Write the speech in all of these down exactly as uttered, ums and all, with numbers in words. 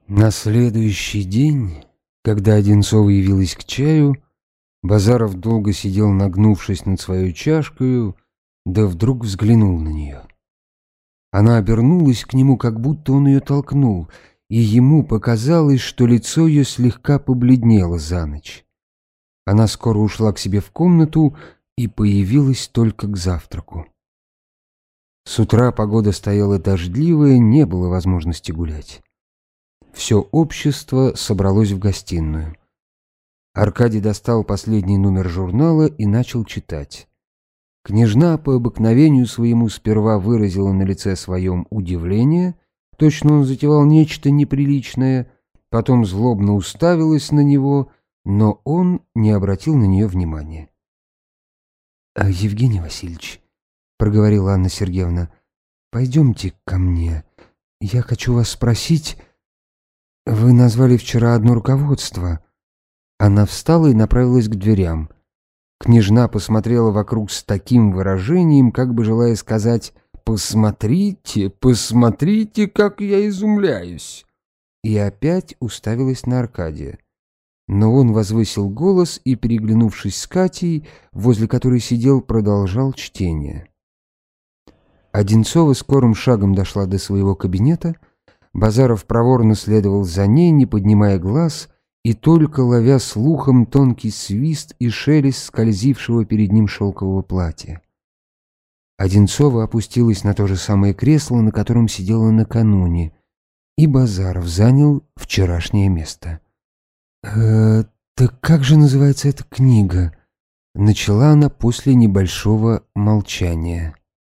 На следующий день, когда Одинцова явилась к чаю, Базаров долго сидел, нагнувшись над своей чашкою, да вдруг взглянул на нее. Она обернулась к нему, как будто он ее толкнул, и ему показалось, что лицо ее слегка побледнело за ночь. Она скоро ушла к себе в комнату и появилась только к завтраку. С утра погода стояла дождливая, не было возможности гулять. Все общество собралось в гостиную. Аркадий достал последний номер журнала и начал читать. Княжна по обыкновению своему сперва выразила на лице своем удивление, точно он затевал нечто неприличное, потом злобно уставилась на него, но он не обратил на нее внимания. «А, Евгений Васильевич, — проговорила Анна Сергеевна, — пойдемте ко мне. Я хочу вас спросить... Вы назвали вчера одно руководство». Она встала и направилась к дверям. Княжна посмотрела вокруг с таким выражением, как бы желая сказать: «Посмотрите, посмотрите, как я изумляюсь!» И опять уставилась на Аркадия. Но он возвысил голос и, переглянувшись с Катей, возле которой сидел, продолжал чтение. Одинцова скорым шагом дошла до своего кабинета. Базаров проворно следовал за ней, не поднимая глаз, и только ловя слухом тонкий свист и шелест скользившего перед ним шелкового платья. Одинцова опустилась на то же самое кресло, на котором сидела накануне, и Базаров занял вчерашнее место. «Э, так как же называется эта книга?» — начала она после небольшого молчания.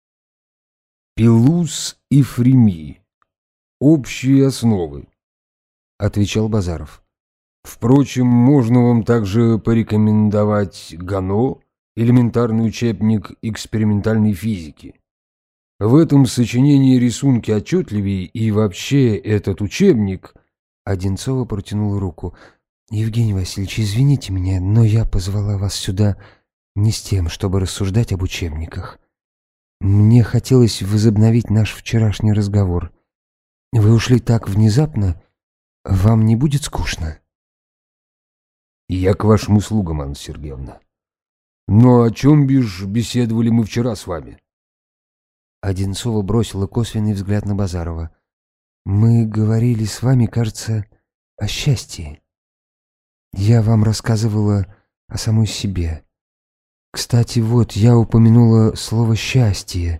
«Пелус и Фреми. Общие основы», — отвечал Базаров. «Впрочем, можно вам также порекомендовать Гано, элементарный учебник экспериментальной физики. В этом сочинении рисунки отчетливее, и вообще этот учебник...» Одинцова протянула руку. «Евгений Васильевич, извините меня, но я позвала вас сюда не с тем, чтобы рассуждать об учебниках. Мне хотелось возобновить наш вчерашний разговор. Вы ушли так внезапно, вам не будет скучно?» «Я к вашим услугам, Анна Сергеевна. Но о чем бишь беседовали мы вчера с вами?» Одинцова бросила косвенный взгляд на Базарова. «Мы говорили с вами, кажется, о счастье. Я вам рассказывала о самой себе. Кстати, вот, я упомянула слово «счастье».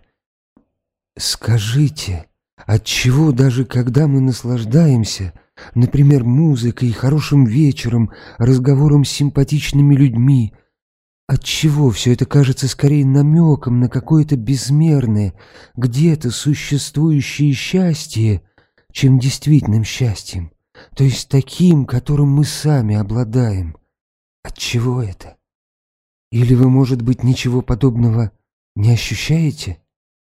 Скажите, отчего даже когда мы наслаждаемся, например, музыкой, хорошим вечером, разговором с симпатичными людьми, отчего все это кажется скорее намеком на какое-то безмерное, где-то существующее счастье, чем действительным счастьем, то есть таким, которым мы сами обладаем? Отчего это? Или вы, может быть, ничего подобного не ощущаете?»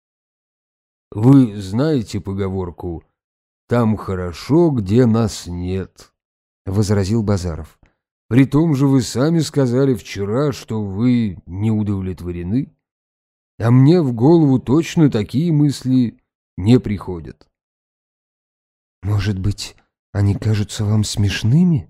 «Вы знаете поговорку «там хорошо, где нас нет», — возразил Базаров. «При том же вы сами сказали вчера, что вы не удовлетворены, а мне в голову точно такие мысли не приходят». «Может быть, они кажутся вам смешными?»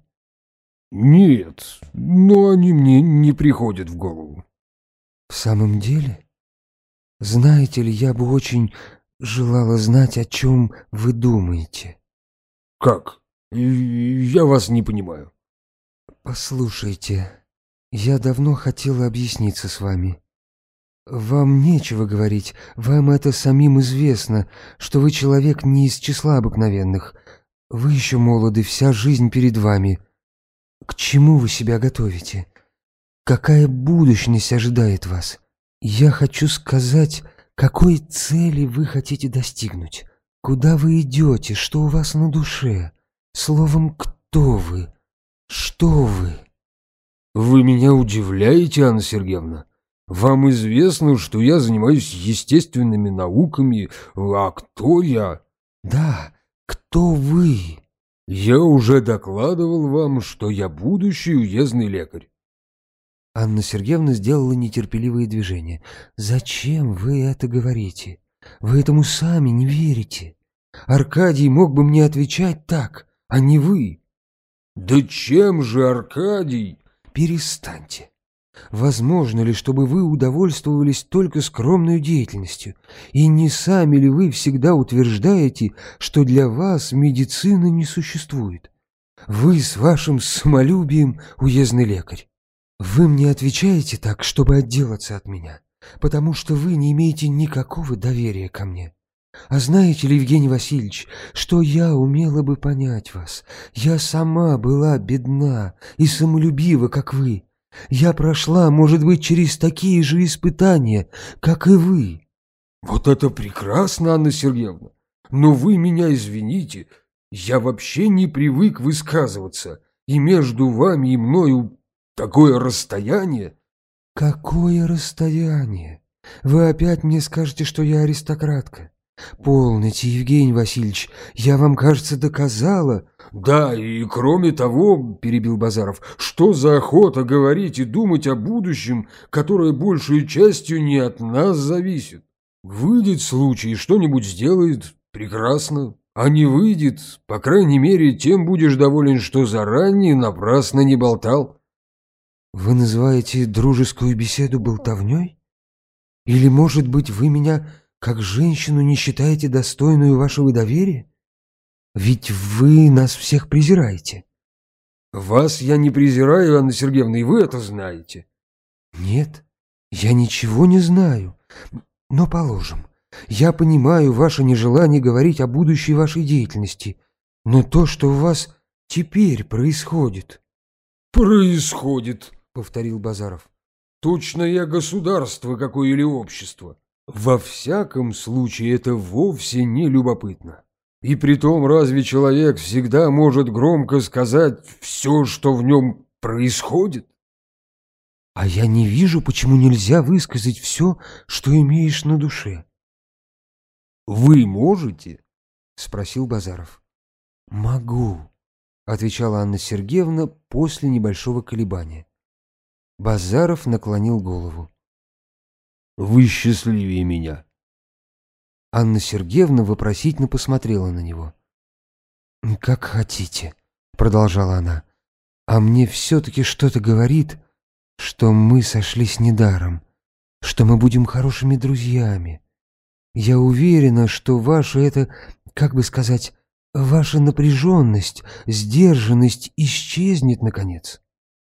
«Нет, но они мне не приходят в голову». «В самом деле? Знаете ли, я бы очень желала знать, о чем вы думаете». «Как? Я вас не понимаю». «Послушайте, я давно хотела объясниться с вами. Вам нечего говорить, вам это самим известно, что вы человек не из числа обыкновенных. Вы еще молоды, вся жизнь перед вами. К чему вы себя готовите? Какая будущность ожидает вас? Я хочу сказать, какой цели вы хотите достигнуть? Куда вы идете? Что у вас на душе? Словом, кто вы? Что вы?» «Вы меня удивляете, Анна Сергеевна. Вам известно, что я занимаюсь естественными науками, а кто я?» «Да, кто вы?» «Я уже докладывал вам, что я будущий уездный лекарь». Анна Сергеевна сделала нетерпеливые движения. «Зачем вы это говорите? Вы этому сами не верите. Аркадий мог бы мне отвечать так, а не вы. Да чем же, Аркадий? Перестаньте. Возможно ли, чтобы вы удовольствовались только скромной деятельностью? И не сами ли вы всегда утверждаете, что для вас медицина не существует? Вы с вашим самолюбием уездный лекарь. Вы мне отвечаете так, чтобы отделаться от меня, потому что вы не имеете никакого доверия ко мне. А знаете ли, Евгений Васильевич, что я умела бы понять вас? Я сама была бедна и самолюбива, как вы. Я прошла, может быть, через такие же испытания, как и вы. Вот это прекрасно, Анна Сергеевна. Но вы меня извините, я вообще не привык высказываться, и между вами и мною такое расстояние. Какое расстояние? Вы опять мне скажете, что я аристократка. Полноте, Евгений Васильевич, я вам, кажется, доказала. Да, и кроме того, перебил Базаров, что за охота говорить и думать о будущем, которое большей частью не от нас зависит. Выйдет случай и что-нибудь сделает, прекрасно. А не выйдет, по крайней мере, тем будешь доволен, что заранее напрасно не болтал. Вы называете дружескую беседу болтовней? Или, может быть, вы меня как женщину не считаете достойную вашего доверия? Ведь вы нас всех презираете. Вас я не презираю, Анна Сергеевна, и вы это знаете. Нет, я ничего не знаю. Но положим, я понимаю ваше нежелание говорить о будущей вашей деятельности, но то, что у вас теперь происходит... Происходит, повторил Базаров. Точно я государство какое или общество. Во всяком случае, это вовсе не любопытно. И притом, разве человек всегда может громко сказать все, что в нем происходит? А я не вижу, почему нельзя высказать все, что имеешь на душе. Вы можете? Спросил Базаров. Могу, отвечала Анна Сергеевна после небольшого колебания. Базаров наклонил голову. Вы счастливее меня. Анна Сергеевна вопросительно посмотрела на него. «Как хотите», — продолжала она, — «а мне все-таки что-то говорит, что мы сошлись недаром, что мы будем хорошими друзьями. Я уверена, что ваша это, как бы сказать, ваша напряженность, сдержанность исчезнет наконец».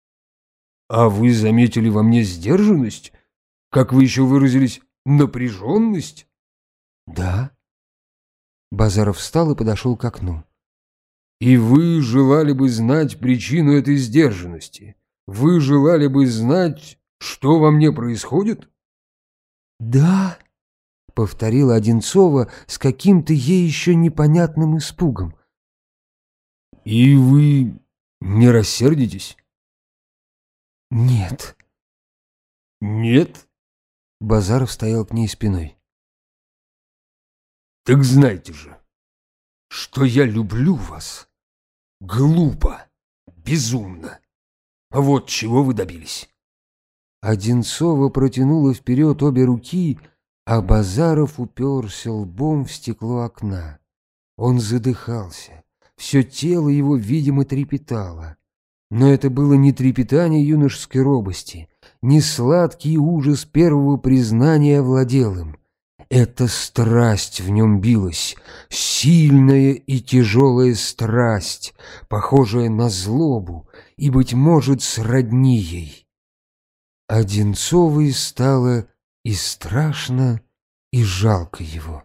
«А вы заметили во мне сдержанность? Как вы еще выразились, напряженность?» «Да». Базаров встал и подошел к окну. «И вы желали бы знать причину этой сдержанности? Вы желали бы знать, что во мне происходит?» «Да», — повторила Одинцова с каким-то ей еще непонятным испугом. «И вы не рассердитесь?» «Нет». «Нет?» Базаров стоял к ней спиной. «Так знайте же, что я люблю вас. Глупо, безумно. Вот чего вы добились». Одинцова протянула вперед обе руки, а Базаров уперся лбом в стекло окна. Он задыхался, все тело его, видимо, трепетало. Но это было не трепетание юношеской робости, не сладкий ужас первого признания овладел им. Эта страсть в нем билась, сильная и тяжелая страсть, похожая на злобу и, быть может, сродни ей. Одинцовой стало и страшно, и жалко его.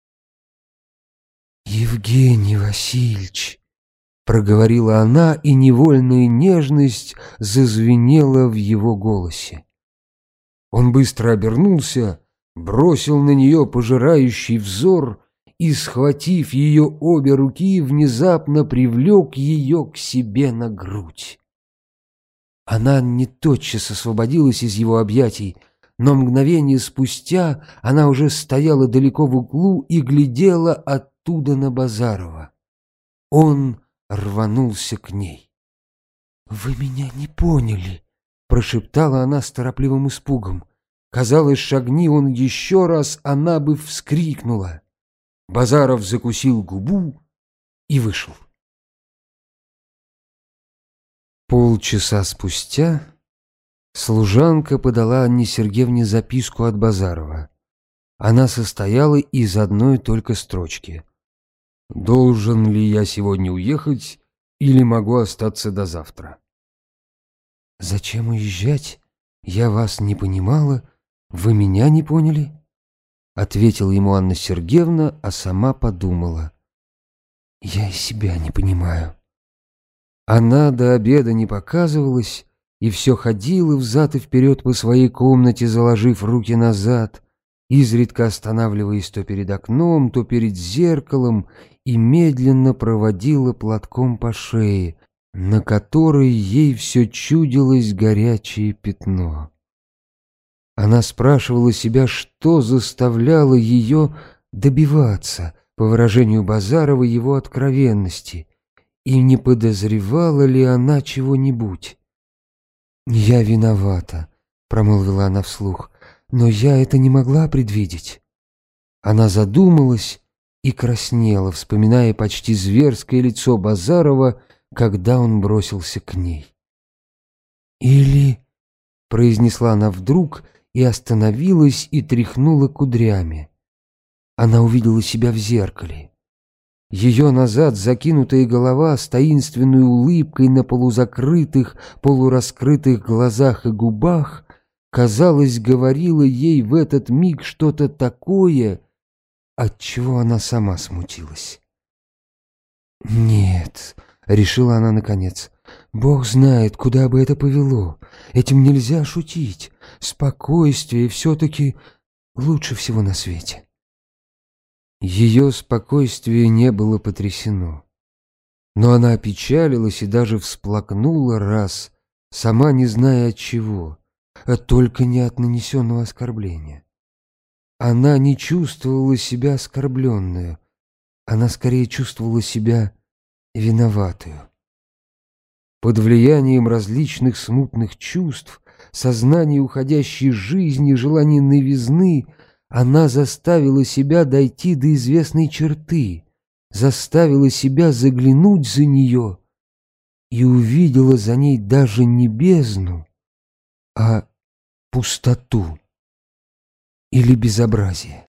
«Евгений Васильевич», — проговорила она, и невольная нежность зазвенела в его голосе. Он быстро обернулся, бросил на нее пожирающий взор и, схватив ее обе руки, внезапно привлек ее к себе на грудь. Она не тотчас освободилась из его объятий, но мгновение спустя она уже стояла далеко в углу и глядела оттуда на Базарова. Он рванулся к ней. «Вы меня не поняли», — прошептала она с торопливым испугом. Казалось, шагни он еще раз, она бы вскрикнула. Базаров закусил губу и вышел. Полчаса спустя служанка подала Анне Сергеевне записку от Базарова. Она состояла из одной только строчки: «Должен ли я сегодня уехать или могу остаться до завтра?» «Зачем уезжать? Я вас не понимала. Вы меня не поняли?» Ответила ему Анна Сергеевна, а сама подумала: «Я и себя не понимаю». Она до обеда не показывалась и все ходила взад и вперед по своей комнате, заложив руки назад, изредка останавливаясь то перед окном, то перед зеркалом, и медленно проводила платком по шее, на которой ей все чудилось горячее пятно. Она спрашивала себя, что заставляло ее добиваться, по выражению Базарова, его откровенности, и не подозревала ли она чего-нибудь. «Я виновата», — промолвила она вслух, — «но я это не могла предвидеть». Она задумалась и краснела, вспоминая почти зверское лицо Базарова, когда он бросился к ней. «Или...» — произнесла она вдруг и остановилась и тряхнула кудрями. Она увидела себя в зеркале. Ее назад закинутая голова с таинственной улыбкой на полузакрытых, полураскрытых глазах и губах, казалось, говорила ей в этот миг что-то такое, от чего она сама смутилась. «Нет», — решила она наконец, — «Бог знает, куда бы это повело. Этим нельзя шутить. Спокойствие все-таки лучше всего на свете». Ее спокойствие не было потрясено, но она опечалилась и даже всплакнула раз, сама не зная от чего, а только не от нанесенного оскорбления. Она не чувствовала себя оскорбленную, она скорее чувствовала себя виноватую. Под влиянием различных смутных чувств, сознания уходящей жизни, желания новизны, она заставила себя дойти до известной черты, заставила себя заглянуть за нее и увидела за ней даже не бездну, а пустоту или безобразие.